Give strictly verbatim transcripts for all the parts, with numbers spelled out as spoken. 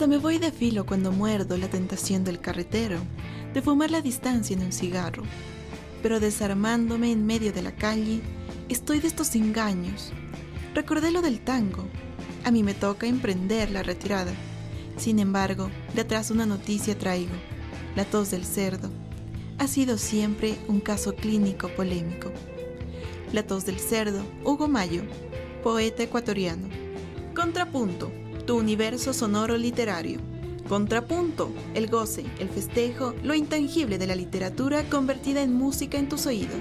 Hasta me voy de filo cuando muerdo la tentación del carretero, de fumar la distancia en un cigarro. Pero desarmándome en medio de la calle, estoy de estos engaños. Recordé lo del tango. A mí me toca emprender la retirada. Sin embargo, de atrás una noticia traigo. La tos del cerdo. Ha sido siempre un caso clínico polémico. La tos del cerdo, Hugo Mayo, poeta ecuatoriano. Contrapunto, tu universo sonoro literario. Contrapunto, el goce, el festejo, lo intangible de la literatura convertida en música en tus oídos.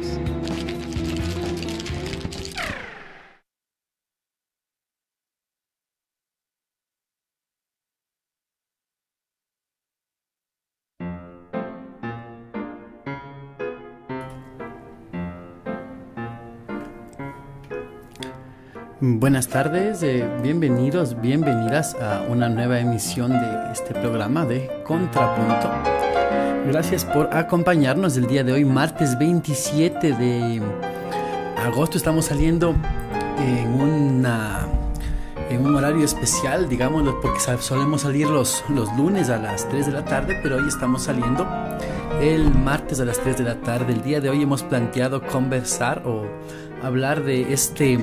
Buenas tardes, eh, bienvenidos, bienvenidas a una nueva emisión de este programa de Contrapunto. Gracias por acompañarnos el día de hoy, martes veintisiete de agosto. Estamos saliendo en, una, en un horario especial, digámoslo, porque solemos salir los, los lunes a las tres de la tarde, pero hoy estamos saliendo el martes a las tres de la tarde. El día de hoy hemos planteado conversar o hablar de este...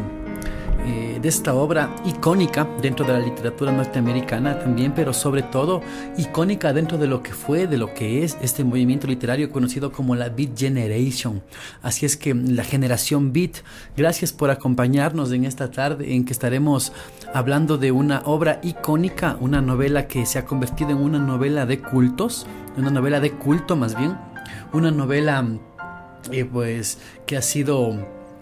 Eh, de esta obra icónica dentro de la literatura norteamericana también, pero sobre todo icónica dentro de lo que fue, de lo que es este movimiento literario conocido como la Beat Generation. Así es que la generación Beat, gracias por acompañarnos en esta tarde en que estaremos hablando de una obra icónica, una novela que se ha convertido en una novela de cultos, una novela de culto más bien, una novela eh, pues que ha sido...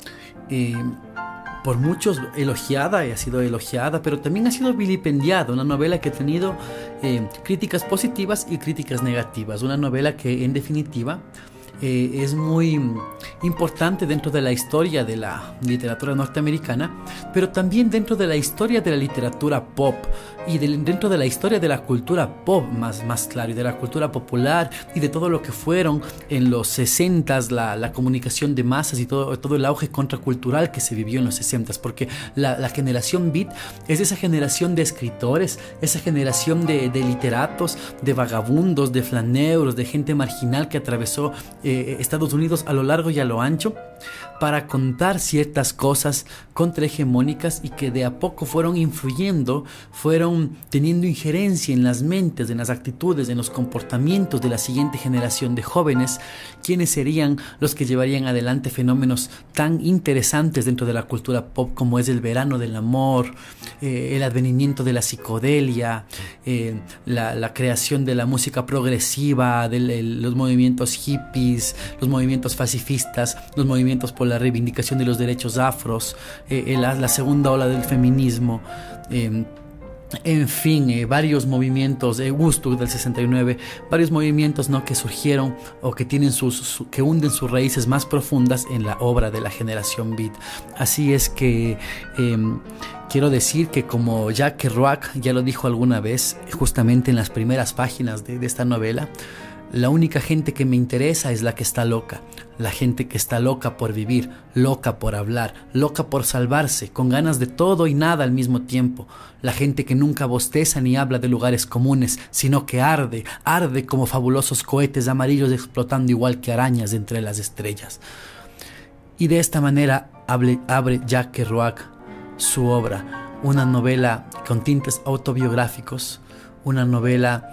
Eh, por muchos elogiada y ha sido elogiada, pero también ha sido vilipendiada, una novela que ha tenido eh, críticas positivas y críticas negativas, una novela que en definitiva eh, es muy importante dentro de la historia de la literatura norteamericana, pero también dentro de la historia de la literatura pop y de, dentro de la historia de la cultura pop, más, más claro, y de la cultura popular y de todo lo que fueron en los sesentas, la, la comunicación de masas y todo, todo el auge contracultural que se vivió en los sesentas, porque la, la generación Beat es esa generación de escritores, esa generación de, de literatos, de vagabundos, de flaneuros, de gente marginal que atravesó eh, Estados Unidos a lo largo y a lo ancho para contar ciertas cosas contrahegemónicas y que de a poco fueron influyendo, fueron teniendo injerencia en las mentes, en las actitudes, en los comportamientos de la siguiente generación de jóvenes, quienes serían los que llevarían adelante fenómenos tan interesantes dentro de la cultura pop como es el verano del amor, eh, el advenimiento de la psicodelia, eh, la, la creación de la música progresiva, de los movimientos hippies, los movimientos pacifistas, los movimientos por la reivindicación de los derechos afros, eh, la, la segunda ola del feminismo, eh, en fin, eh, varios movimientos, eh, Woodstock del sesenta y nueve, varios movimientos, ¿no?, que surgieron o que tienen sus, su, que hunden sus raíces más profundas en la obra de la generación Beat. Así es que eh, quiero decir que, como Jack Kerouac ya lo dijo alguna vez, justamente en las primeras páginas de, de esta novela, la única gente que me interesa es la que está loca, la gente que está loca por vivir, loca por hablar, loca por salvarse, con ganas de todo y nada al mismo tiempo, la gente que nunca bosteza ni habla de lugares comunes, sino que arde, arde como fabulosos cohetes amarillos explotando igual que arañas entre las estrellas. Y de esta manera abre, abre Jack Kerouac su obra, una novela con tintes autobiográficos, una novela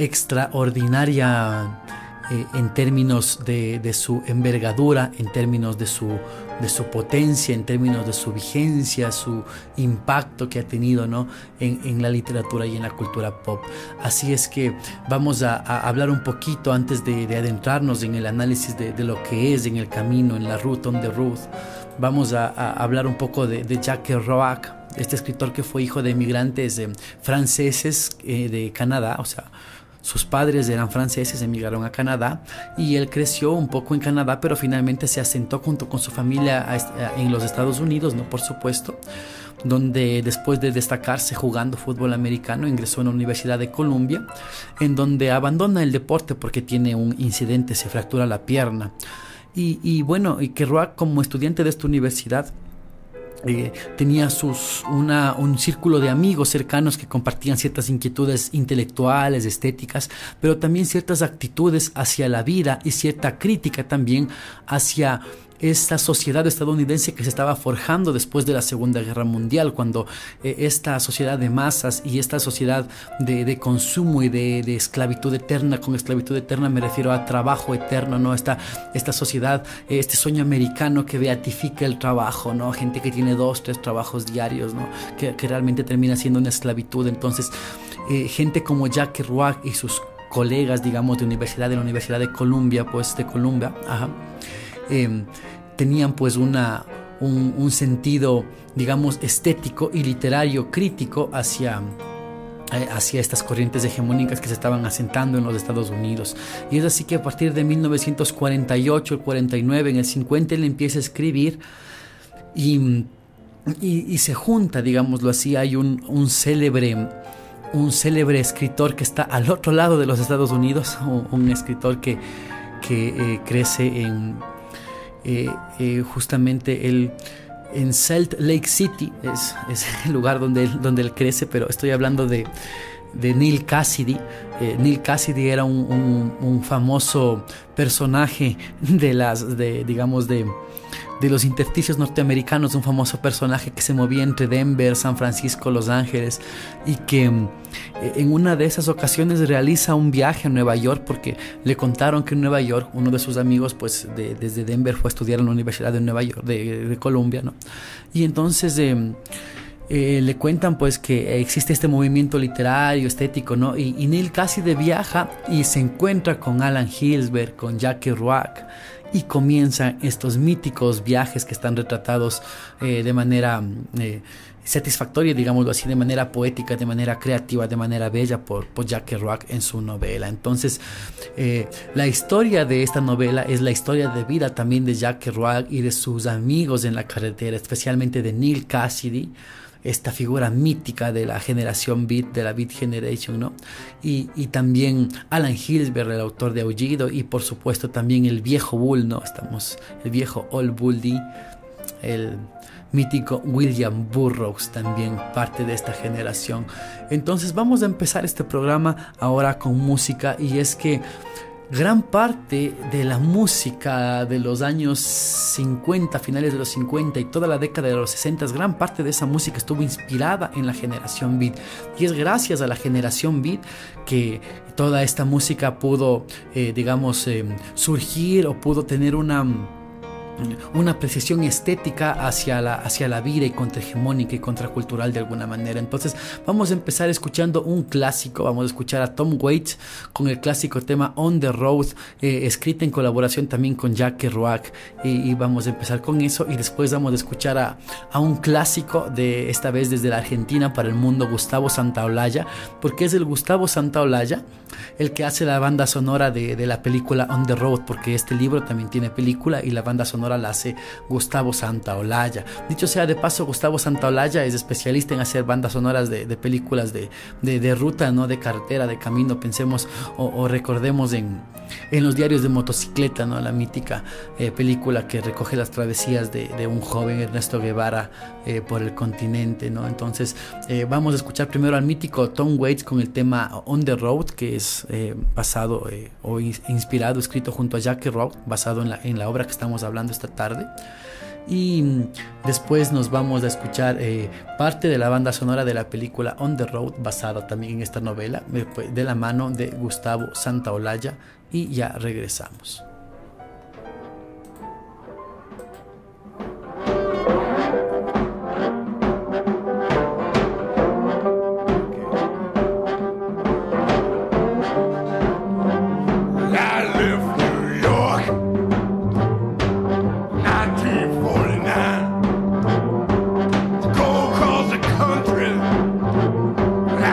extraordinaria eh, en términos de, de su envergadura, en términos de su, de su potencia, en términos de su vigencia, su impacto que ha tenido, ¿no?, en, en la literatura y en la cultura pop. Así es que vamos a, a hablar un poquito antes de, de adentrarnos en el análisis de, de lo que es en el camino, en la route on the road. Vamos a, a hablar un poco de, de Jack Kerouac, este escritor que fue hijo de inmigrantes eh, franceses eh, de Canadá, o sea, sus padres eran franceses, emigraron a Canadá y él creció un poco en Canadá, pero finalmente se asentó junto con su familia a, a, en los Estados Unidos, ¿no?, por supuesto, donde después de destacarse jugando fútbol americano ingresó en la Universidad de Columbia, en donde abandona el deporte porque tiene un incidente, se fractura la pierna. Y, y bueno, y Kerouac, como estudiante de esta universidad, Eh, tenía sus, una, un círculo de amigos cercanos que compartían ciertas inquietudes intelectuales, estéticas, pero también ciertas actitudes hacia la vida y cierta crítica también hacia esta sociedad estadounidense que se estaba forjando después de la Segunda Guerra Mundial, cuando eh, esta sociedad de masas y esta sociedad de, de consumo y de, de esclavitud eterna, con esclavitud eterna me refiero a trabajo eterno, ¿no? Esta, esta sociedad, eh, este sueño americano que beatifica el trabajo, ¿no? Gente que tiene dos, tres trabajos diarios, ¿no? Que, que realmente termina siendo una esclavitud. Entonces, eh, gente como Jack Kerouac y sus colegas, digamos, de universidad, de la Universidad de Columbia, pues de Columbia, ajá, eh, tenían pues una, un, un sentido, digamos, estético y literario crítico hacia, eh, hacia estas corrientes hegemónicas que se estaban asentando en los Estados Unidos. Y es así que a partir de mil novecientos cuarenta y ocho, el cuarenta y nueve, en el cincuenta él empieza a escribir y, y, y se junta, digámoslo así. Hay un, un célebre... un célebre escritor que está al otro lado de los Estados Unidos, un, un escritor que, que eh, crece en eh, eh, justamente el, en Salt Lake City, es, es el lugar donde él, donde él crece, pero estoy hablando de, de Neal Cassidy. Eh, Neal Cassidy era un, un, un famoso personaje de las, de, digamos, de... de los intersticios norteamericanos, un famoso personaje que se movía entre Denver, San Francisco, Los Ángeles, y que eh, en una de esas ocasiones realiza un viaje a Nueva York porque le contaron que en Nueva York uno de sus amigos pues de, desde Denver fue a estudiar en la Universidad de Nueva York, de, de Columbia, ¿no? Y entonces eh, eh, le cuentan pues que existe este movimiento literario, estético, ¿no? Y, y Neal Cassidy viaja y se encuentra con Allen Ginsberg, con Jack Kerouac, y comienzan estos míticos viajes que están retratados eh, de manera eh, satisfactoria, digámoslo así, de manera poética, de manera creativa, de manera bella por, por Jack Kerouac en su novela. Entonces, eh, la historia de esta novela es la historia de vida también de Jack Kerouac y de sus amigos en la carretera, especialmente de Neal Cassidy, esta figura mítica de la generación Beat, de la Beat Generation, ¿no? Y, y también Allen Ginsberg, el autor de Aullido, y por supuesto también el viejo Bull, ¿no? Estamos, el viejo Old Bull Dee, el mítico William Burroughs, también parte de esta generación. Entonces vamos a empezar este programa ahora con música, y es que gran parte de la música de los años cincuenta, finales de los cincuenta y toda la década de los sesenta, gran parte de esa música estuvo inspirada en la generación Beat. Y es gracias a la generación Beat que toda esta música pudo, eh, digamos, eh, surgir o pudo tener una... una apreciación estética hacia la, hacia la vida y contrahegemónica y contracultural de alguna manera. Entonces vamos a empezar escuchando un clásico. Vamos a escuchar a Tom Waits con el clásico tema On the Road, eh, escrita en colaboración también con Jack Kerouac, y, y vamos a empezar con eso, y después vamos a escuchar a, a un clásico de esta vez desde la Argentina para el mundo, Gustavo Santaolalla, porque es el Gustavo Santaolalla el que hace la banda sonora de, de la película On the Road, porque este libro también tiene película y la banda sonora la hace Gustavo Santaolalla. Dicho sea de paso, Gustavo Santaolalla es especialista en hacer bandas sonoras de, de películas de, de, de ruta, ¿no? De carretera, de camino. Pensemos o, o recordemos en, en Los diarios de motocicleta, ¿no? La mítica eh, película que recoge las travesías de, de un joven Ernesto Guevara eh, por el continente, ¿no? Entonces eh, vamos a escuchar primero al mítico Tom Waits con el tema On the Road, que es eh, basado eh, o inspirado, escrito junto a Jack Kerouac, basado en la, en la obra que estamos hablando esta tarde. Y después nos vamos a escuchar eh, parte de la banda sonora de la película On the Road, basada también en esta novela, de, de la mano de Gustavo Santaolalla, y ya regresamos.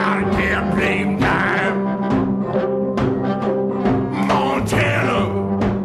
Montana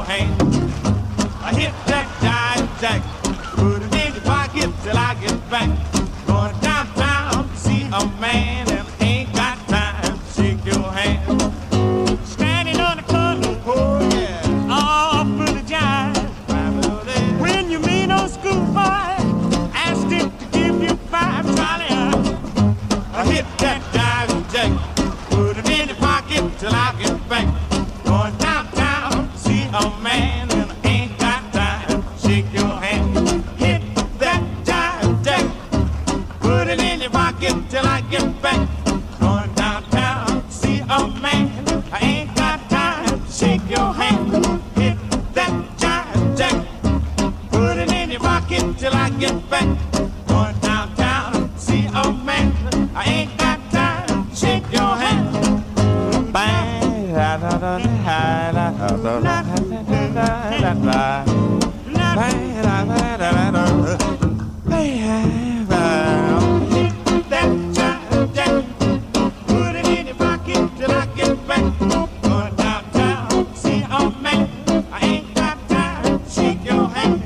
hand. I hit that jive jack, put it in your pocket till I get back. Going downtown to see a man and ain't got time to shake your hand. Standing on the corner, oh yeah, all for the jive. When you meet old schoolboy, ask him to give you five, Charlie. I hit that jive jack, put it in your pocket till I get back. Going downtown to see a man and ain't got time to shake your hand. Hit that jive jack, put it in your pocket till I get back. Going downtown to see a man, I ain't got time to shake your hand. Hit that jive jack, put it in your pocket till I get back. Going downtown to see a man, I ain't got time to shake your hand. Bang, da da da da da da da da da da. Bang, da da da da da. Bang, hit that jive jack, put it in your pocket till I get back. Going downtown to see a man, I ain't got time to shake your hand.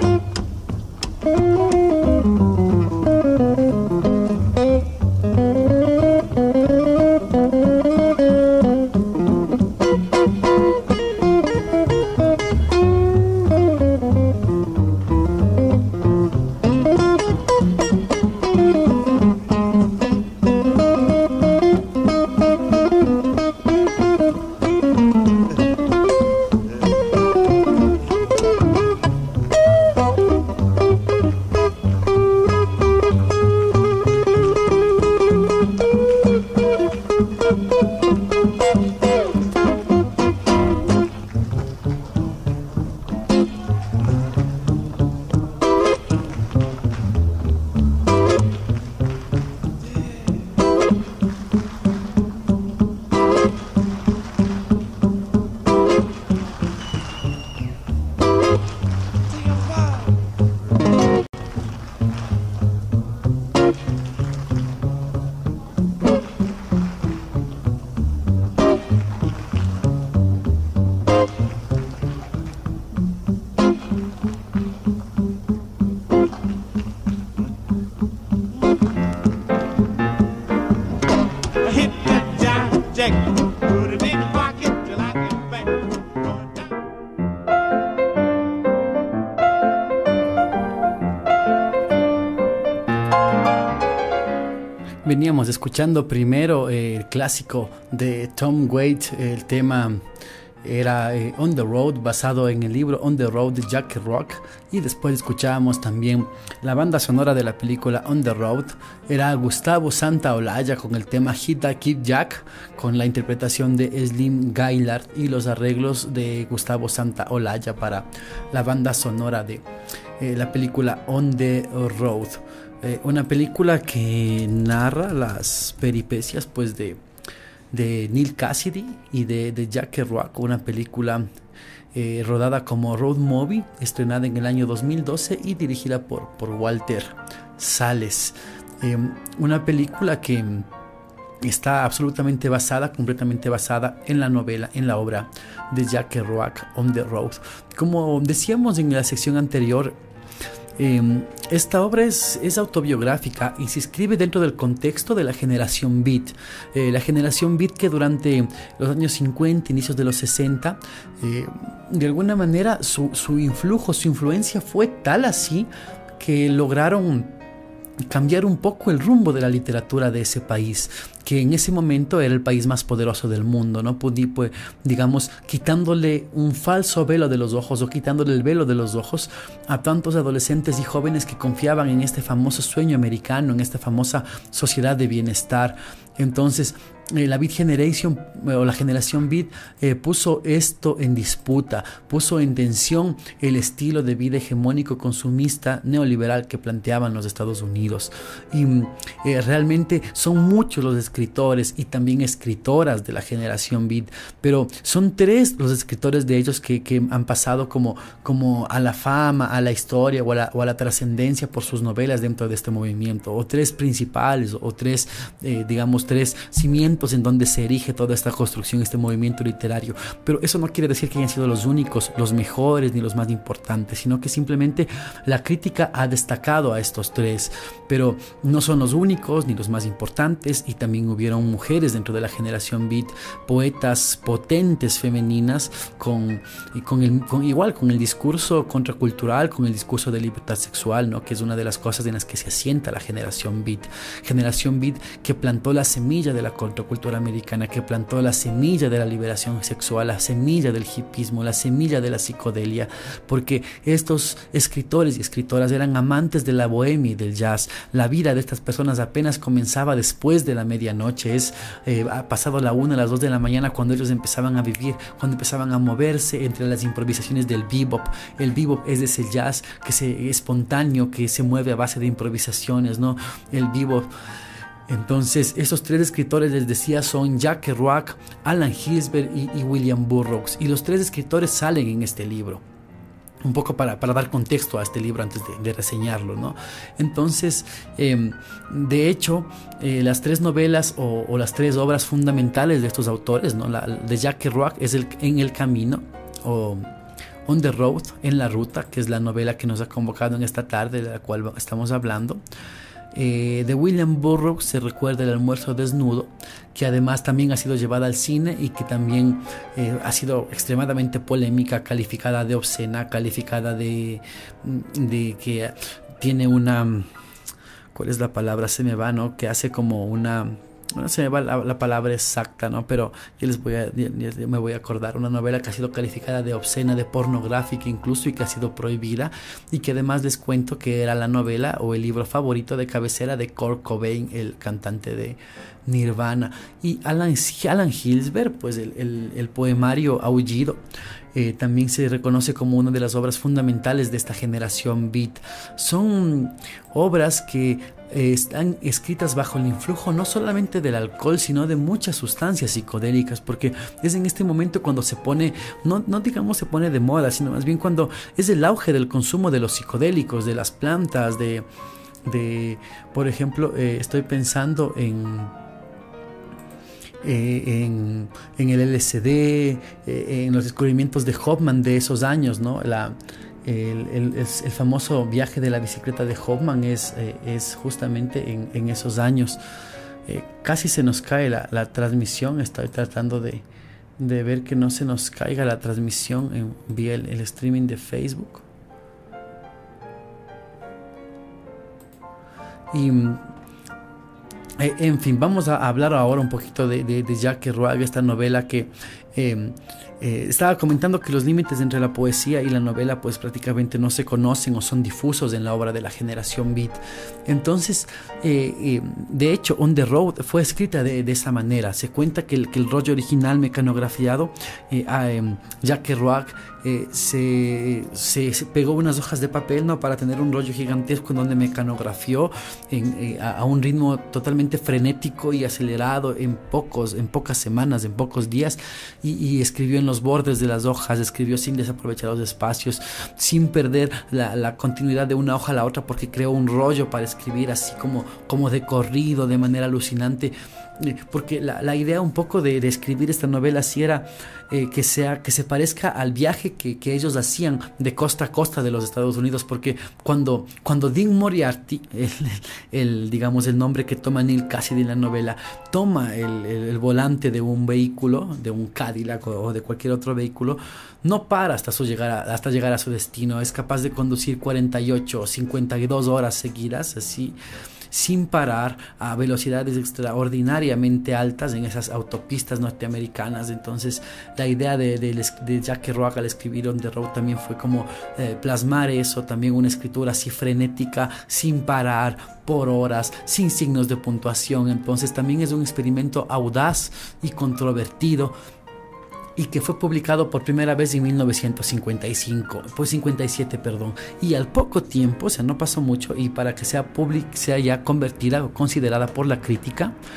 Hit that jive jack, put it in your pocket till I get back. Going down. Veníamos escuchando primero eh, el clásico de Tom Waits, el tema era eh, On the Road, basado en el libro On the Road de Jack Kerouac, y después escuchábamos también la banda sonora de la película On the Road, era Gustavo Santaolalla con el tema Hit That Kid Jack, con la interpretación de Slim Gaillard y los arreglos de Gustavo Santaolalla para la banda sonora de eh, la película On the Road. Eh, una película que narra las peripecias pues de, de Neal Cassidy y de, de Jack Kerouac, una película eh, rodada como road movie, estrenada en el año dos mil doce y dirigida por, por Walter Salles. Eh, una película que está absolutamente basada, completamente basada en la novela, en la obra de Jack Kerouac, On the Road. Como decíamos en la sección anterior, Eh, esta obra es, es autobiográfica y se inscribe dentro del contexto de la generación Beat. Eh, la generación Beat que durante los años cincuenta, inicios de los sesenta, eh, de alguna manera su, su influjo, su influencia fue tal así que lograron cambiar un poco el rumbo de la literatura de ese país, que en ese momento era el país más poderoso del mundo, ¿no? Pudi, pues, digamos, quitándole un falso velo de los ojos o quitándole el velo de los ojos a tantos adolescentes y jóvenes que confiaban en este famoso sueño americano, en esta famosa sociedad de bienestar. Entonces, eh, la Beat Generation eh, o la generación Beat eh, puso esto en disputa, puso en tensión el estilo de vida hegemónico consumista neoliberal que planteaban los Estados Unidos. Y eh, realmente son muchos los escritores y también escritoras de la generación Beat, pero son tres los escritores de ellos que, que han pasado como, como a la fama, a la historia o a la, o a la trascendencia por sus novelas dentro de este movimiento, o tres principales, o tres, eh, digamos, tres cimientos momentos en donde se erige toda esta construcción, este movimiento literario. Pero eso no quiere decir que hayan sido los únicos, los mejores ni los más importantes, sino que simplemente la crítica ha destacado a estos tres, pero no son los únicos ni los más importantes, y también hubieron mujeres dentro de la generación beat, poetas potentes femeninas con, con, el, con igual con el discurso contracultural, con el discurso de libertad sexual, ¿no? Que es una de las cosas en las que se asienta la generación beat, generación beat que plantó la semilla de la contracultura americana, que plantó la semilla de la liberación sexual, la semilla del hipismo, la semilla de la psicodelia, porque estos escritores y escritoras eran amantes de la bohemia y del jazz. La vida de estas personas apenas comenzaba después de la medianoche, es eh, ha pasado la una, las dos de la mañana cuando ellos empezaban a vivir, cuando empezaban a moverse entre las improvisaciones del bebop. El bebop es ese jazz que se espontáneo, que se mueve a base de improvisaciones, ¿no? El bebop. Entonces, esos tres escritores, les decía, son Jack Kerouac, Alan Gilbert y, y William Burroughs. Y los tres escritores salen en este libro. Un poco para, para dar contexto a este libro antes de, de reseñarlo, ¿no? Entonces, eh, de hecho, eh, las tres novelas o, o las tres obras fundamentales de estos autores, ¿no? La de Jack Kerouac es el, En el Camino, o On the Road, En la Ruta, que es la novela que nos ha convocado en esta tarde, de la cual estamos hablando. Eh, de William Burroughs se recuerda El almuerzo desnudo, que además también ha sido llevada al cine y que también eh, ha sido extremadamente polémica, calificada de obscena, calificada de, de que tiene una... ¿Cuál es la palabra? Se me va, ¿no? Que hace como una... No se me va la, la palabra exacta, ¿no? Pero yo les voy a, yo, yo me voy a acordar. Una novela que ha sido calificada de obscena, de pornográfica incluso, y que ha sido prohibida, y que además les cuento que era la novela o el libro favorito de cabecera de Kurt Cobain, el cantante de Nirvana. Y Alan, Alan Gilbert, pues el, el, el poemario Aullido, eh, también se reconoce como una de las obras fundamentales de esta generación beat. Son obras que eh, están escritas bajo el influjo no solamente del alcohol, sino de muchas sustancias psicodélicas, porque es en este momento cuando se pone, no, no digamos se pone de moda, sino más bien cuando es el auge del consumo de los psicodélicos, de las plantas, de, de por ejemplo, eh, estoy pensando en... Eh, en, en el L S D, eh, en los descubrimientos de Hoffman de esos años, ¿no? La, el, el, el, el famoso viaje de la bicicleta de Hoffman es, eh, es justamente en, en esos años. Eh, casi se nos cae la, la transmisión, estoy tratando de, de ver que no se nos caiga la transmisión en, vía el, el streaming de Facebook. Y... en fin, vamos a hablar ahora un poquito de, de, de Jack Kerouac, esta novela que eh, eh, estaba comentando que los límites entre la poesía y la novela pues prácticamente no se conocen o son difusos en la obra de la generación beat. Entonces, eh, eh, de hecho, On the Road fue escrita de, de esa manera. Se cuenta que el, que el rollo original mecanografiado, eh, a, eh, Jack Kerouac eh, se, se, se pegó unas hojas de papel, ¿no? Para tener un rollo gigantesco en donde mecanografió en, eh, a, a un ritmo totalmente frenético y acelerado en pocos, en pocas semanas, en pocos días, y, y escribió en los bordes de las hojas, escribió sin desaprovechar los espacios, sin perder la, la continuidad de una hoja a la otra, porque creó un rollo para escribir así como, como de corrido, de manera alucinante. Porque la, la idea un poco de, de escribir esta novela sí era eh, que, sea, que se parezca al viaje que, que ellos hacían de costa a costa de los Estados Unidos, porque cuando, cuando Dean Moriarty, el, el, digamos el nombre que toma Neil Cassidy en la novela, toma el, el, el volante de un vehículo, de un Cadillac o, o de cualquier otro vehículo, no para hasta, su llegar a, hasta llegar a su destino. Es capaz de conducir cuarenta y ocho o cincuenta y dos horas seguidas, así, sin parar, a velocidades extraordinariamente altas en esas autopistas norteamericanas. Entonces la idea de, de, de Jack Kerouac al escribir On the Road también fue como eh, plasmar eso, también una escritura así frenética, sin parar, por horas, sin signos de puntuación. Entonces también es un experimento audaz y controvertido, y que fue publicado por primera vez en mil novecientos cincuenta y cinco, pues cincuenta y siete, perdón, y al poco tiempo, o sea, no pasó mucho, y para que sea public, sea ya convertida o considerada por la crítica,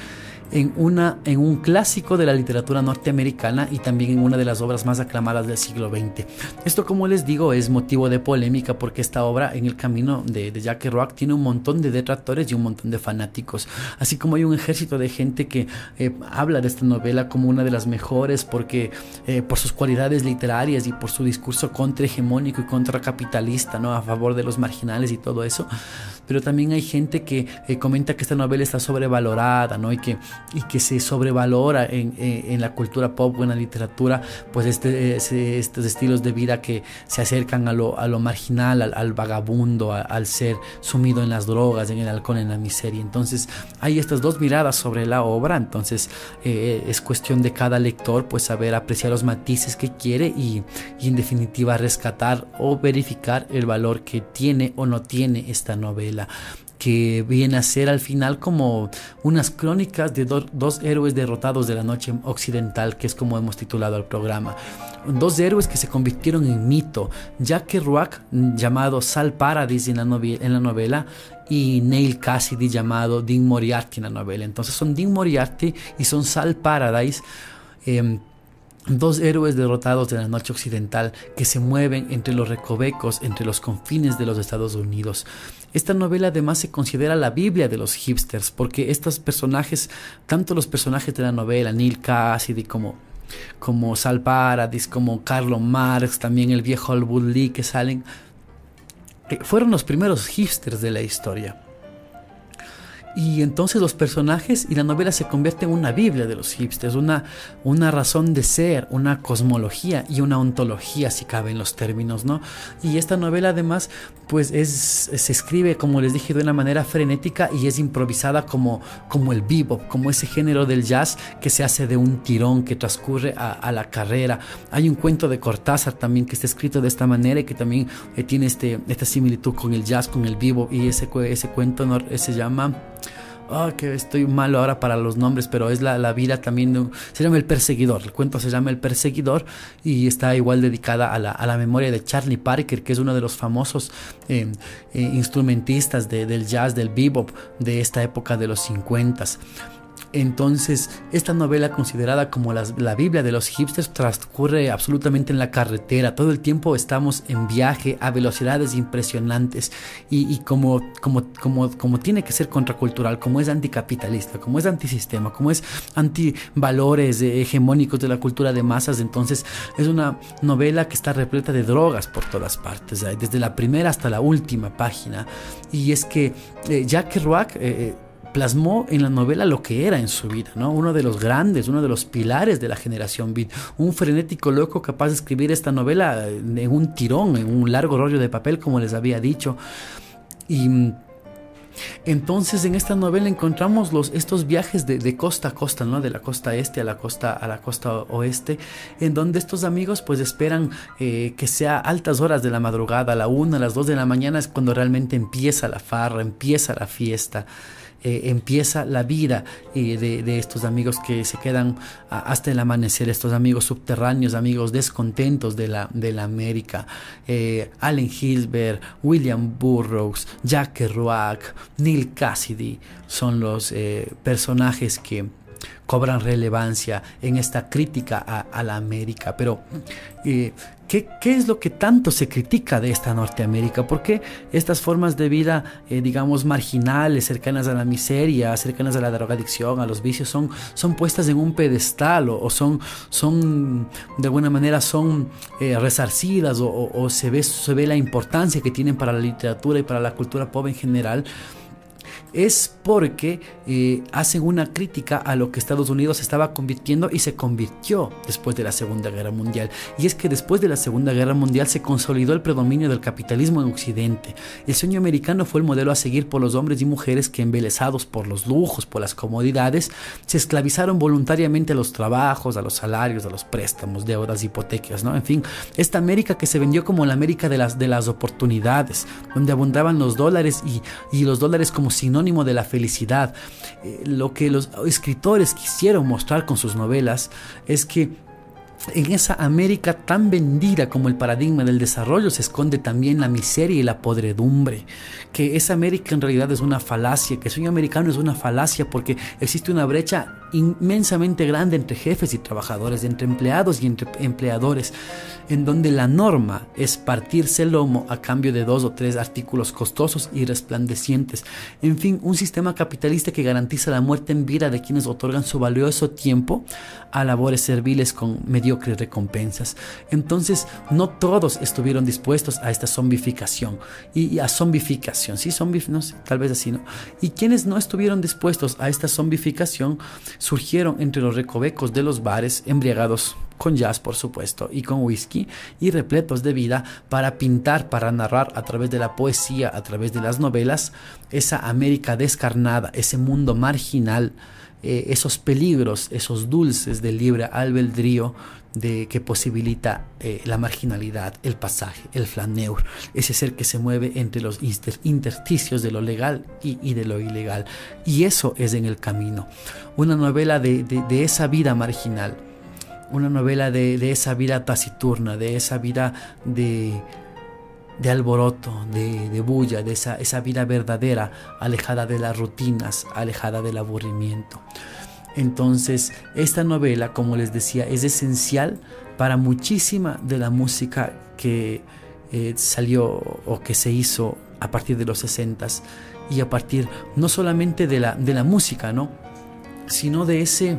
en, una, en un clásico de la literatura norteamericana y también en una de las obras más aclamadas del siglo veinte. Esto, como les digo, es motivo de polémica porque esta obra, En el camino de, de Jack Kerouac, tiene un montón de detractores y un montón de fanáticos, así como hay un ejército de gente que eh, habla de esta novela como una de las mejores porque eh, por sus cualidades literarias y por su discurso contrahegemónico y contracapitalista, ¿no?, a favor de los marginales y todo eso. Pero también hay gente que eh, comenta que esta novela está sobrevalorada, ¿no?, y que, y que se sobrevalora en, en, en la cultura pop o en la literatura, pues este, este, estos estilos de vida que se acercan a lo, a lo marginal, al, al vagabundo, a, al ser sumido en las drogas, en el alcohol, en la miseria. Entonces hay estas dos miradas sobre la obra. Entonces eh, es cuestión de cada lector pues saber apreciar los matices que quiere y, y en definitiva rescatar o verificar el valor que tiene o no tiene esta novela, que viene a ser al final como unas crónicas de do, dos héroes derrotados de la noche occidental, que es como hemos titulado el programa. Dos héroes que se convirtieron en mito: Jack Kerouac, llamado Sal Paradise en la, novela, en la novela, y Neil Cassidy, llamado Dean Moriarty en la novela. Entonces son Dean Moriarty y son Sal Paradise, eh, dos héroes derrotados de la noche occidental que se mueven entre los recovecos, entre los confines de los Estados Unidos. Esta novela además se considera la Biblia de los hipsters, porque estos personajes, tanto los personajes de la novela, Neil Cassidy como, como Sal Paradise, como Carlo Marx, también el viejo Albert Lee que salen, eh, fueron los primeros hipsters de la historia. Y entonces los personajes y la novela se convierte en una Biblia de los hipsters, una, una razón de ser, una cosmología y una ontología, si caben los términos, ¿no? Y esta novela además pues es, se escribe, como les dije, de una manera frenética y es improvisada como, como el bebop, como ese género del jazz que se hace de un tirón, que transcurre a, a la carrera. Hay un cuento de Cortázar también que está escrito de esta manera y que también eh, tiene este, esta similitud con el jazz, con el bebop, y ese, ese cuento no, se llama... Oh, que estoy malo ahora para los nombres, pero es la, la vida también de un, se llama El Perseguidor. El cuento se llama El Perseguidor y está igual dedicada a la, a la memoria de Charlie Parker, que es uno de los famosos eh, eh, instrumentistas de, del jazz, del bebop de esta época de los cincuentas. Entonces esta novela, considerada como la, la Biblia de los hipsters, transcurre absolutamente en la carretera. Todo el tiempo estamos en viaje a velocidades impresionantes y, y como, como, como, como tiene que ser contracultural, como es anticapitalista, como es antisistema, como es antivalores eh, hegemónicos de la cultura de masas. Entonces es una novela que está repleta de drogas por todas partes, ¿eh? Desde la primera hasta la última página. Y es que eh, Jack Kerouac eh, plasmó en la novela lo que era en su vida, ¿no? Uno de los grandes, uno de los pilares de la generación beat, un frenético loco capaz de escribir esta novela en un tirón, en un largo rollo de papel, como les había dicho. Y entonces en esta novela encontramos los, estos viajes de, de costa a costa, ¿no? De la costa este a la costa, a la costa oeste, en donde estos amigos pues esperan eh, que sea altas horas de la madrugada, a la una, a las dos de la mañana es cuando realmente empieza la farra, empieza la fiesta. Eh, empieza la vida eh, de, de estos amigos que se quedan a, hasta el amanecer, estos amigos subterráneos, amigos descontentos de la, de la América. eh, Allen Ginsberg, William Burroughs, Jack Kerouac, Neil Cassidy son los eh, personajes que cobran relevancia en esta crítica a, a la América. Pero eh, ¿qué, ¿qué es lo que tanto se critica de esta Norteamérica? ¿Por qué estas formas de vida, eh, digamos, marginales, cercanas a la miseria, cercanas a la drogadicción, a los vicios, son, son puestas en un pedestal o, o son, son, de alguna manera, son eh, resarcidas o, o, o se ve, se ve la importancia que tienen para la literatura y para la cultura pop en general? Es porque eh, hacen una crítica a lo que Estados Unidos estaba convirtiendo y se convirtió después de la Segunda Guerra Mundial. Y es que después de la Segunda Guerra Mundial se consolidó el predominio del capitalismo en Occidente. El sueño americano fue el modelo a seguir por los hombres y mujeres que, embelesados por los lujos, por las comodidades, se esclavizaron voluntariamente a los trabajos, a los salarios, a los préstamos, deudas, hipotecas, ¿no? En fin, esta América que se vendió como la América de las, de las oportunidades, donde abundaban los dólares y, y los dólares como sinónimo de la felicidad. Eh, lo que los escritores quisieron mostrar con sus novelas es que en esa América tan vendida como el paradigma del desarrollo se esconde también la miseria y la podredumbre, que esa América en realidad es una falacia, que el sueño americano es una falacia porque existe una brecha inmensamente grande entre jefes y trabajadores, entre empleados y entre empleadores, en donde la norma es partirse el lomo a cambio de dos o tres artículos costosos y resplandecientes. En fin, un sistema capitalista que garantiza la muerte en vida de quienes otorgan su valioso tiempo a labores serviles con mediocres recompensas. Entonces, no todos estuvieron dispuestos a esta zombificación y, y a zombificación, sí, zombif, no sé, tal vez así, ¿no? Y quienes no estuvieron dispuestos a esta zombificación surgieron entre los recovecos de los bares, embriagados con jazz, por supuesto, y con whisky, y repletos de vida para pintar, para narrar a través de la poesía, a través de las novelas, esa América descarnada, ese mundo marginal, eh, esos peligros, esos dulces del libre albedrío de, que posibilita eh, la marginalidad, el pasaje, el flaneur, ese ser que se mueve entre los inter, intersticios de lo legal y, y de lo ilegal. Y eso es En el Camino, una novela de, de, de esa vida marginal, una novela de, de esa vida taciturna, de esa vida de, de alboroto, de, de bulla, de esa, esa vida verdadera, alejada de las rutinas, alejada del aburrimiento. Entonces, esta novela, como les decía, es esencial para muchísima de la música que eh, salió o que se hizo a partir de los sesentas, y a partir no solamente de la, de la música, ¿no?, sino de ese...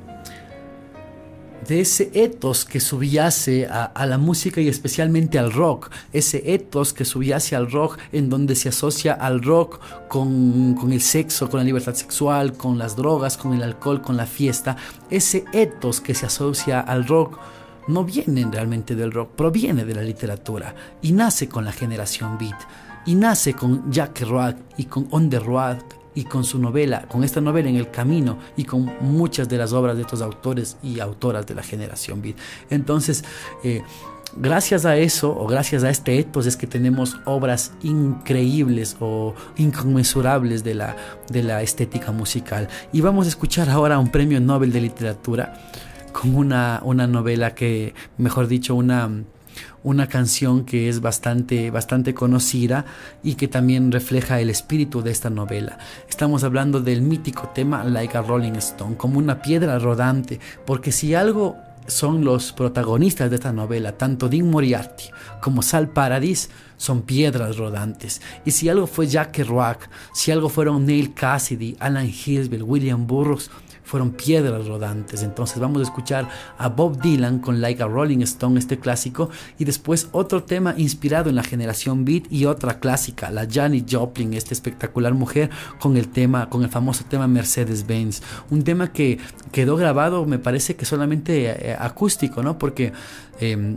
de ese ethos que subyace a, a la música y especialmente al rock, ese ethos que subyace al rock en donde se asocia al rock con, con el sexo, con la libertad sexual, con las drogas, con el alcohol, con la fiesta. Ese ethos que se asocia al rock no viene realmente del rock, proviene de la literatura y nace con la generación beat, y nace con Jack Kerouac y con On the Road, y con su novela, con esta novela En el Camino, y con muchas de las obras de estos autores y autoras de la generación beat. Entonces, eh, gracias a eso, o gracias a este ethos, es que tenemos obras increíbles o inconmensurables de la, de la estética musical. Y vamos a escuchar ahora un premio Nobel de Literatura con una, una novela que, mejor dicho, una... una canción que es bastante, bastante conocida y que también refleja el espíritu de esta novela. Estamos hablando del mítico tema Like a Rolling Stone, como una piedra rodante, porque si algo son los protagonistas de esta novela, tanto Dean Moriarty como Sal Paradis, son piedras rodantes. Y si algo fue Jack Kerouac, si algo fueron Neil Cassidy, Alan Hirschfeld, William Burroughs, fueron piedras rodantes. Entonces vamos a escuchar a Bob Dylan con Like a Rolling Stone, este clásico, y después otro tema inspirado en la generación beat y otra clásica, la Janis Joplin, esta espectacular mujer, con el tema, con el famoso tema Mercedes-Benz, un tema que quedó grabado, me parece que solamente eh, acústico, ¿no? Porque eh,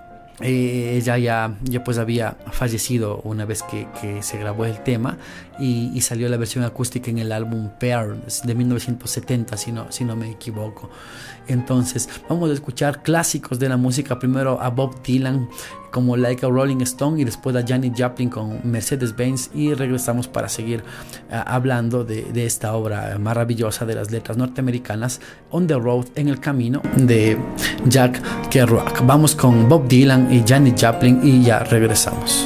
Eh, ella ya, ya pues había fallecido una vez que, que se grabó el tema, y, y salió la versión acústica en el álbum Pearl de mil novecientos setenta, si no, si no me equivoco. Entonces vamos a escuchar clásicos de la música, primero a Bob Dylan como Like a Rolling Stone y después a Janis Joplin con Mercedes-Benz, y regresamos para seguir uh, hablando de, de esta obra maravillosa de las letras norteamericanas, On the Road, En el Camino, de Jack Kerouac. Vamos con Bob Dylan y Janis Joplin y ya regresamos.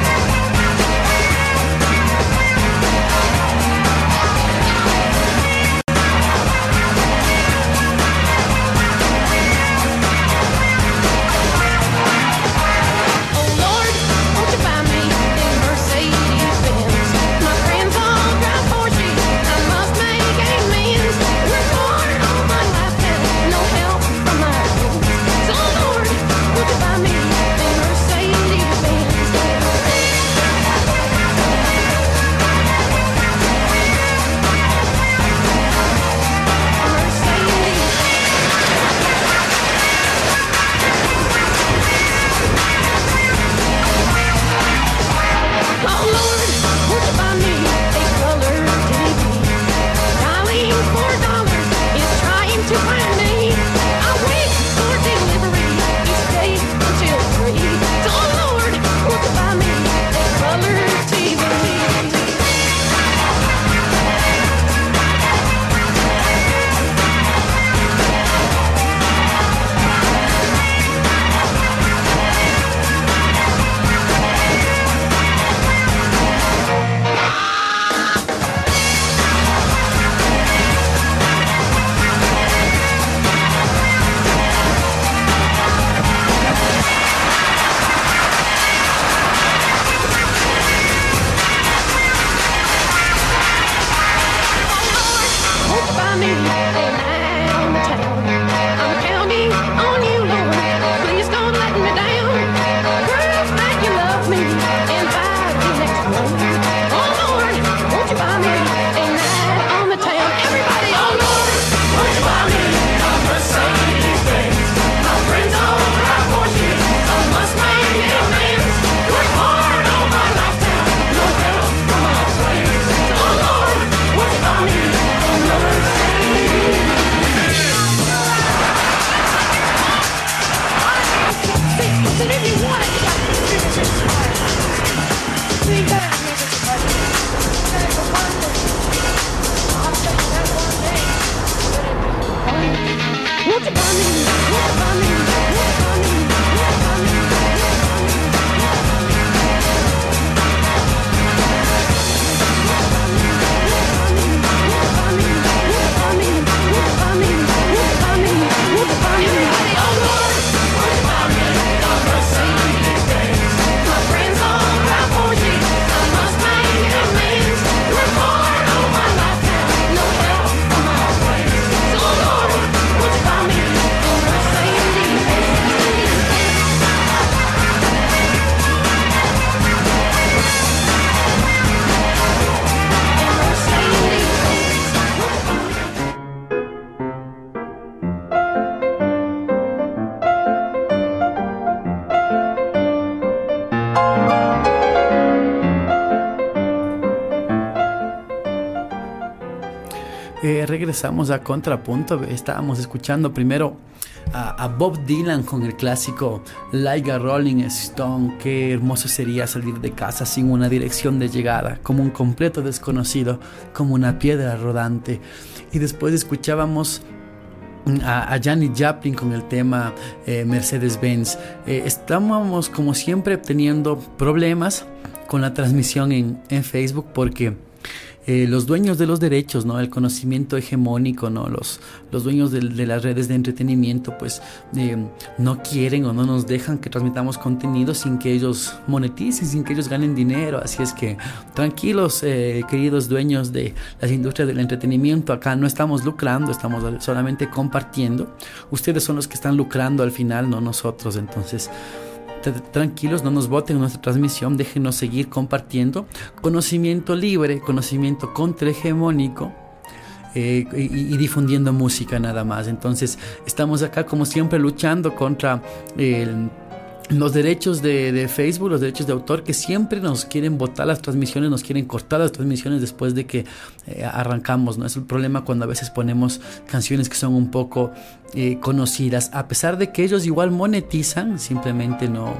We're buy me a night on the town? I'm counting on you, Lord. Please don't let me down. Prove that you love me and buy the next one. Oh Lord, won't you buy me a night on the town? Everybody, oh Lord, won't you buy me a Mercedes Benz? My friends all drive Porsche, a Mustang and a Benz. Work hard all my lifetime, no help from my friends. Oh Lord, won't you buy me a Mercedes? But if you want it, you got to do it. So you gotta make it, buddy. You gotta go one day. I'll tell you that one day. Won't you buy me? Won't you buy me? Won't you buy me? Won't you buy me? Everybody, oh Lord, won't you buy me a Mercedes Benz? My friends all drive Porsche, a Mustang and a Benz. Work hard all my lifetime, no help from my friends. So oh Lord, won't you buy me a Mercedes Benz? Eh, regresamos a Contrapunto. Estábamos escuchando primero a, a Bob Dylan con el clásico Like a Rolling Stone. Qué hermoso sería salir de casa sin una dirección de llegada, como un completo desconocido, como una piedra rodante. Y después escuchábamos a, a Janis Joplin con el tema eh, Mercedes-Benz. Eh, estábamos como siempre teniendo problemas con la transmisión en, en Facebook porque Eh, los dueños de los derechos, ¿no? El conocimiento hegemónico, ¿no? Los, los dueños de, de las redes de entretenimiento, pues eh, no quieren o no nos dejan que transmitamos contenido sin que ellos moneticen, sin que ellos ganen dinero. Así es que tranquilos, eh, queridos dueños de las industrias del entretenimiento, acá no estamos lucrando, estamos solamente compartiendo. Ustedes son los que están lucrando al final, no nosotros. Entonces tranquilos, no nos voten en nuestra transmisión, déjenos seguir compartiendo conocimiento libre, conocimiento contrahegemónico eh, y, y difundiendo música nada más. Entonces estamos acá como siempre luchando contra el los derechos de, de Facebook, los derechos de autor, que siempre nos quieren botar las transmisiones, nos quieren cortar las transmisiones después de que eh, arrancamos, ¿no? Es el problema cuando a veces ponemos canciones que son un poco eh, conocidas, a pesar de que ellos igual monetizan, simplemente no,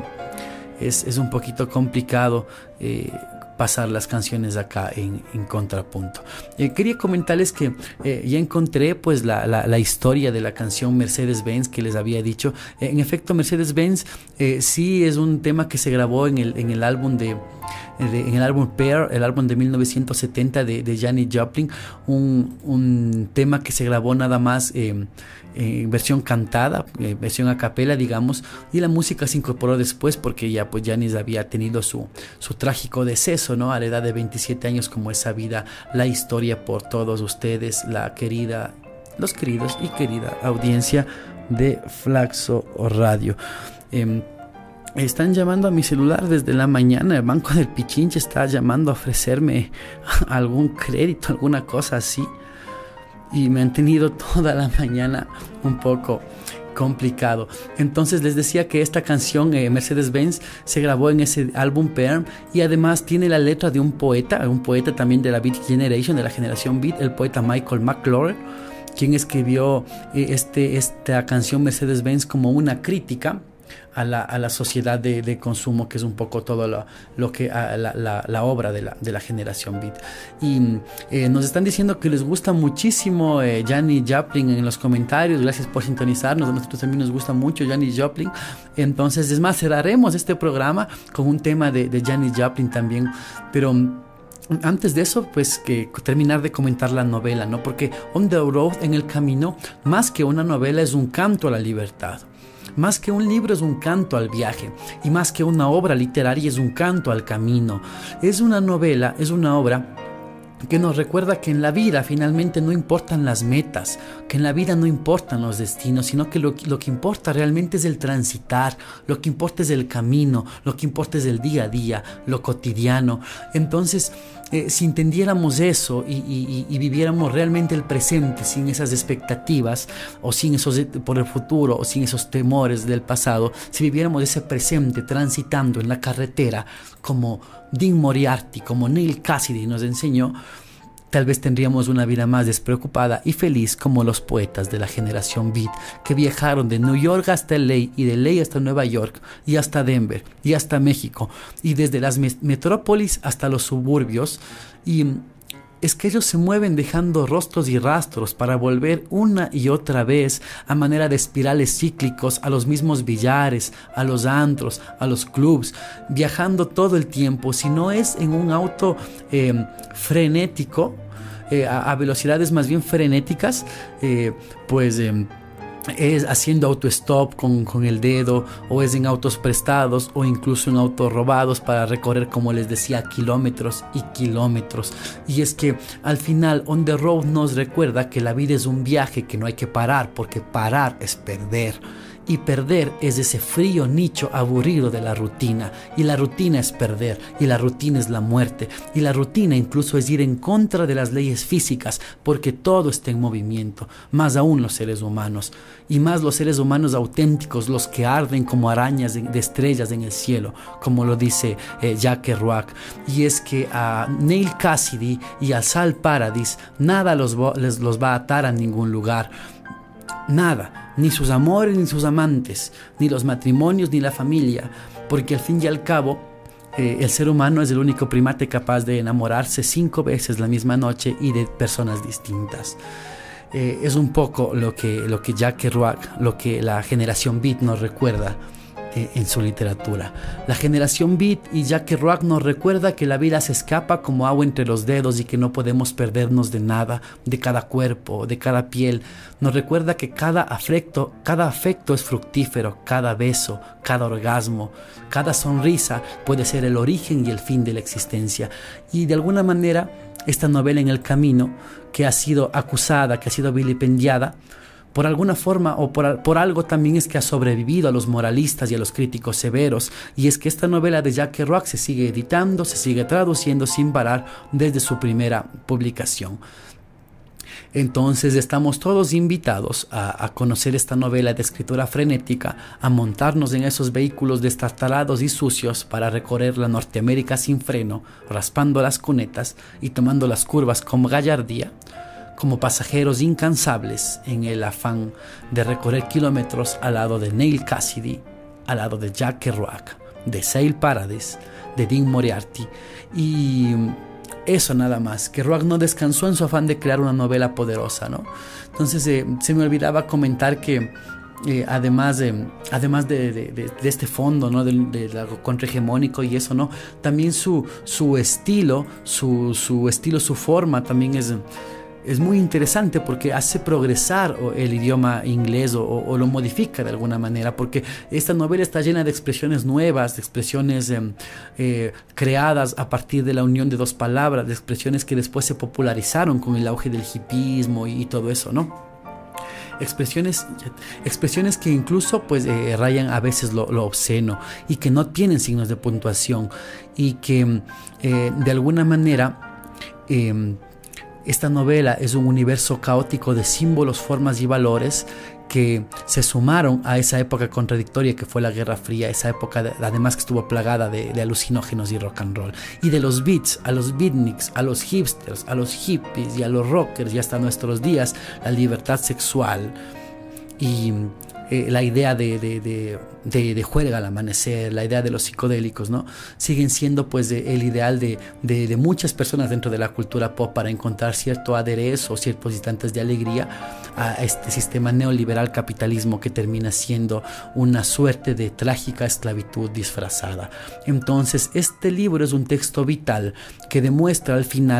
es, es un poquito complicado eh, pasar las canciones acá en, en Contrapunto. Eh, quería comentarles que eh, ya encontré pues la, la, la historia de la canción Mercedes-Benz que les había dicho. Eh, en efecto, Mercedes-Benz eh, sí es un tema que se grabó en el, en el álbum de, de en el álbum Pear, el álbum de mil novecientos setenta de, de Janis Joplin, un, un tema que se grabó nada más eh, en versión cantada, eh, versión a capela, digamos, y la música se incorporó después porque ya pues Janis había tenido su, su trágico deceso, ¿no? A la edad de veintisiete años, como es sabida la historia por todos ustedes, la querida, los queridos y querida audiencia de Flaxo Radio. Eh, Están llamando a mi celular desde la mañana. El Banco del Pichinche está llamando a ofrecerme algún crédito, alguna cosa así. Y me han tenido toda la mañana un poco complicado. Entonces les decía que esta canción eh, Mercedes-Benz se grabó en ese álbum Pearl, y además tiene la letra de un poeta, un poeta también de la Beat Generation, de la generación Beat, el poeta Michael McClure, quien escribió eh, este, esta canción Mercedes-Benz como una crítica a la, a la sociedad de, de consumo, que es un poco todo lo, lo que a, la, la, la obra de la, de la generación Beat. Y eh, nos están diciendo que les gusta muchísimo eh, Janis Joplin en los comentarios. Gracias por sintonizarnos, a nosotros también nos gusta mucho Janis Joplin. Entonces, es más, cerraremos este programa con un tema de, de Janis Joplin también, pero antes de eso, pues que terminar de comentar la novela, ¿no? Porque On the Road, en el camino, más que una novela, es un canto a la libertad. Más que un libro, es un canto al viaje, y más que una obra literaria, es un canto al camino. Es una novela, es una obra que nos recuerda que en la vida finalmente no importan las metas, que en la vida no importan los destinos, sino que lo, lo que importa realmente es el transitar, lo que importa es el camino, lo que importa es el día a día, lo cotidiano. Entonces, eh, si entendiéramos eso y, y, y viviéramos realmente el presente sin esas expectativas o sin esos por el futuro o sin esos temores del pasado, si viviéramos ese presente transitando en la carretera como Dean Moriarty, como Neil Cassidy nos enseñó, tal vez tendríamos una vida más despreocupada y feliz como los poetas de la generación Beat, que viajaron de New York hasta L A y de L A hasta Nueva York y hasta Denver y hasta México y desde las metrópolis hasta los suburbios. Y es que ellos se mueven dejando rostros y rastros para volver una y otra vez a manera de espirales cíclicos a los mismos billares, a los antros, a los clubs, viajando todo el tiempo. Si no es en un auto eh, frenético, eh, a, a velocidades más bien frenéticas, eh, pues... Eh, es haciendo autostop con, con el dedo, o es en autos prestados o incluso en autos robados para recorrer, como les decía, kilómetros y kilómetros. Y es que al final On the Road nos recuerda que la vida es un viaje, que no hay que parar, porque parar es perder. Y perder es ese frío nicho aburrido de la rutina. Y la rutina es perder. Y la rutina es la muerte. Y la rutina incluso es ir en contra de las leyes físicas, porque todo está en movimiento. Más aún los seres humanos. Y más los seres humanos auténticos, los que arden como arañas de, de estrellas en el cielo, como lo dice eh, Jack Kerouac. Y es que a Neil Cassidy y a Sal Paradis nada los, les, los va a atar a ningún lugar. Nada, ni sus amores, ni sus amantes, ni los matrimonios, ni la familia, porque al fin y al cabo eh, el ser humano es el único primate capaz de enamorarse cinco veces la misma noche y de personas distintas. Eh, es un poco lo que, lo que Jack Kerouac, lo que la generación Beat nos recuerda eh, en su literatura. La generación Beat y Jack Kerouac nos recuerda que la vida se escapa como agua entre los dedos y que no podemos perdernos de nada, de cada cuerpo, de cada piel. Nos recuerda que cada afecto, cada afecto es fructífero, cada beso, cada orgasmo, cada sonrisa puede ser el origen y el fin de la existencia. Y de alguna manera, esta novela En el Camino, que ha sido acusada, que ha sido vilipendiada, por alguna forma o por, por algo también es que ha sobrevivido a los moralistas y a los críticos severos. Y es que esta novela de Jack Kerouac se sigue editando, se sigue traduciendo sin parar desde su primera publicación. Entonces estamos todos invitados a, a conocer esta novela de escritura frenética, a montarnos en esos vehículos destartalados y sucios para recorrer la Norteamérica sin freno, raspando las cunetas y tomando las curvas con gallardía, como pasajeros incansables en el afán de recorrer kilómetros al lado de Neil Cassidy, al lado de Jack Kerouac, de Sal Paradis, de Dean Moriarty. Y eso nada más. Kerouac no descansó en su afán de crear una novela poderosa, ¿no? Entonces eh, se me olvidaba comentar que eh, además, eh, además de, de, de, de este fondo, ¿no? Del de, de contrahegemónico y eso, ¿no? También su, su estilo, su, su estilo, su forma también es... Es muy interesante porque hace progresar el idioma inglés o, o lo modifica de alguna manera, porque esta novela está llena de expresiones nuevas, de expresiones eh, eh, creadas a partir de la unión de dos palabras, de expresiones que después se popularizaron con el auge del hipismo y, y todo eso, ¿no? Expresiones, expresiones que incluso pues eh, rayan a veces lo, lo obsceno y que no tienen signos de puntuación y que eh, de alguna manera... Eh, Esta novela es un universo caótico de símbolos, formas y valores que se sumaron a esa época contradictoria que fue la Guerra Fría, esa época de, además que estuvo plagada de, de alucinógenos y rock and roll. Y de los beats, a los beatniks, a los hipsters, a los hippies y a los rockers y hasta nuestros días, la libertad sexual y eh, la idea de, de, de, de, de juerga al amanecer, la idea de los psicodélicos, ¿no? Siguen siendo pues de, el ideal de, de, de muchas personas dentro de la cultura pop para encontrar cierto aderezo o ciertos instantes de alegría a este sistema neoliberal capitalismo que termina siendo una suerte de trágica esclavitud disfrazada. Entonces este libro es un texto vital que demuestra al final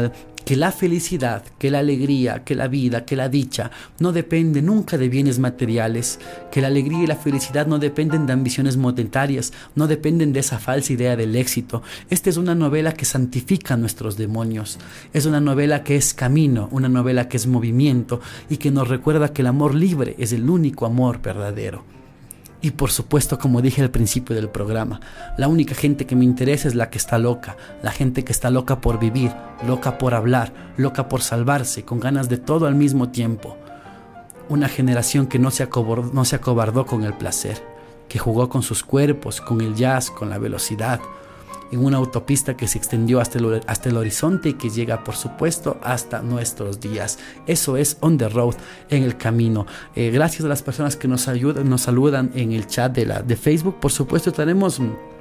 que la felicidad, que la alegría, que la vida, que la dicha no depende nunca de bienes materiales, que la alegría y la felicidad no dependen de ambiciones monetarias, no dependen de esa falsa idea del éxito. Esta es una novela que santifica a nuestros demonios, es una novela que es camino, una novela que es movimiento y que nos recuerda que el amor libre es el único amor verdadero. Y por supuesto, como dije al principio del programa, la única gente que me interesa es la que está loca, la gente que está loca por vivir, loca por hablar, loca por salvarse, con ganas de todo al mismo tiempo. Una generación que no se acobardó, no se acobardó con el placer, que jugó con sus cuerpos, con el jazz, con la velocidad, en una autopista que se extendió hasta el, hasta el horizonte y que llega, por supuesto, hasta nuestros días. Eso es On the Road, en el camino. Eh, gracias a las personas que nos ayudan, nos saludan en el chat de, la, de Facebook. Por supuesto, estaremos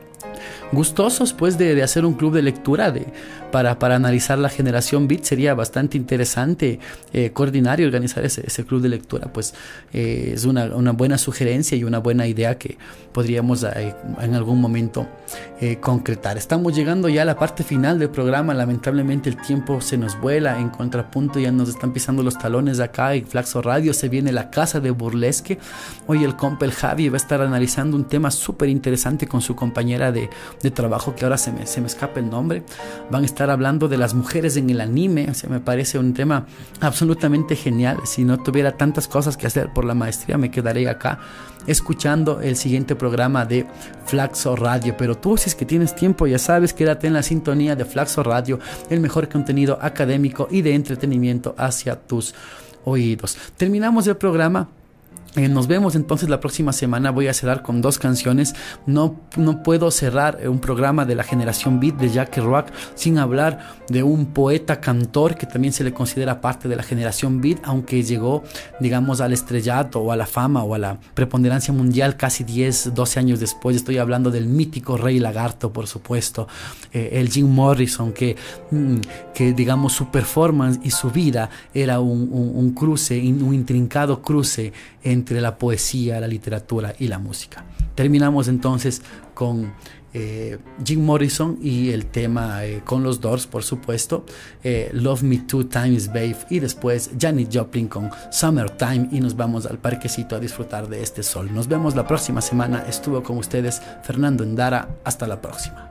gustosos pues de, de hacer un club de lectura de, para, para analizar la generación Beat. Sería bastante interesante eh, coordinar y organizar ese, ese club de lectura, pues eh, es una, una buena sugerencia y una buena idea que podríamos eh, en algún momento eh, concretar. Estamos llegando ya a la parte final del programa. Lamentablemente el tiempo se nos vuela. En Contrapunto ya nos están pisando los talones acá. En Flaxo Radio se viene la casa de burlesque. Hoy el compa el Javi va a estar analizando un tema súper interesante con su compañera de de trabajo, que ahora se me, se me escapa el nombre. Van a estar hablando de las mujeres en el anime. O sea, me parece un tema absolutamente genial. Si no tuviera tantas cosas que hacer por la maestría, me quedaré acá escuchando el siguiente programa de Flaxo Radio. Pero tú, si es que tienes tiempo, ya sabes, quédate en la sintonía de Flaxo Radio, el mejor contenido académico y de entretenimiento hacia tus oídos. Terminamos el programa. Eh, nos vemos entonces la próxima semana. Voy a cerrar con dos canciones. No, no puedo cerrar un programa de la generación Beat de Jack Kerouac sin hablar de un poeta cantor que también se le considera parte de la generación Beat, aunque llegó, digamos, al estrellato o a la fama o a la preponderancia mundial casi diez, doce años después. Estoy hablando del mítico Rey Lagarto, por supuesto, eh, el Jim Morrison, que, mm, que digamos su performance y su vida era un, un, un cruce, un intrincado cruce entre la poesía, la literatura y la música. Terminamos entonces con eh, Jim Morrison y el tema eh, con los Doors, por supuesto, eh, Love Me Two Times Babe, y después Janis Joplin con Summertime, y nos vamos al parquecito a disfrutar de este sol. Nos vemos la próxima semana. Estuvo con ustedes Fernando Endara. Hasta la próxima.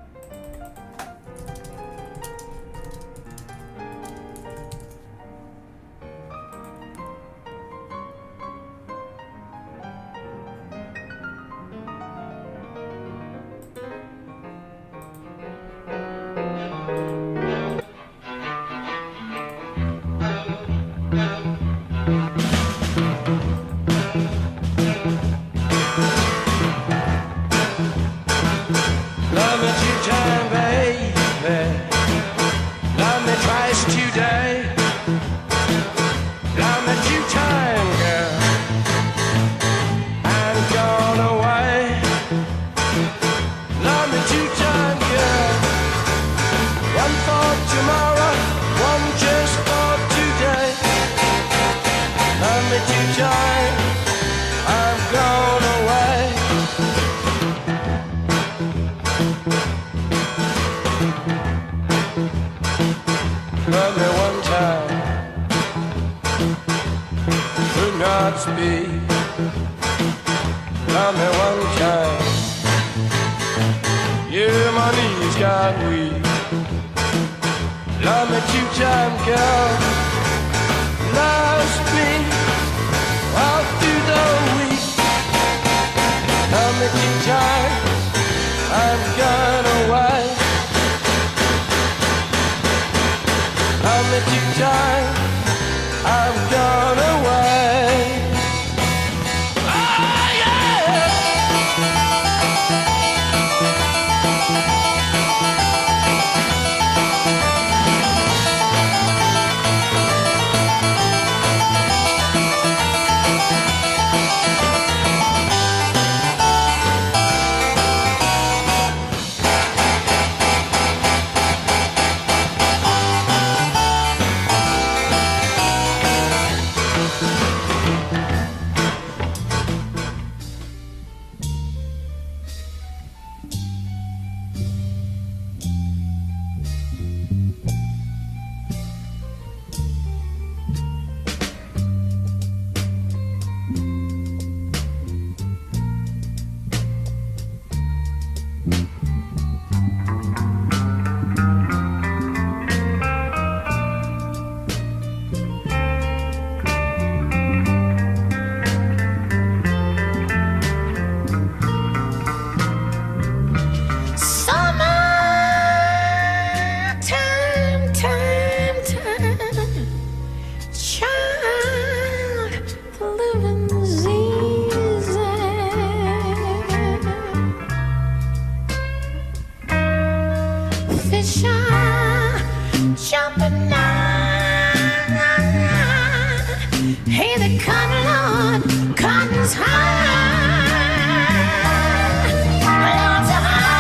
Hey, the cotton, Lord, cotton's high. Lord's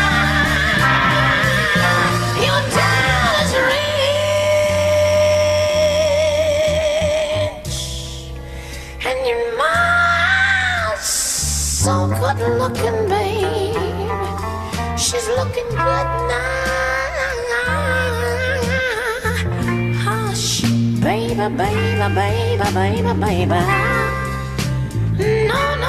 high. Your dollar's rich. And your mom's so good looking, babe. She's looking good now. Hush, baby, baby, baby, baby, baby. No,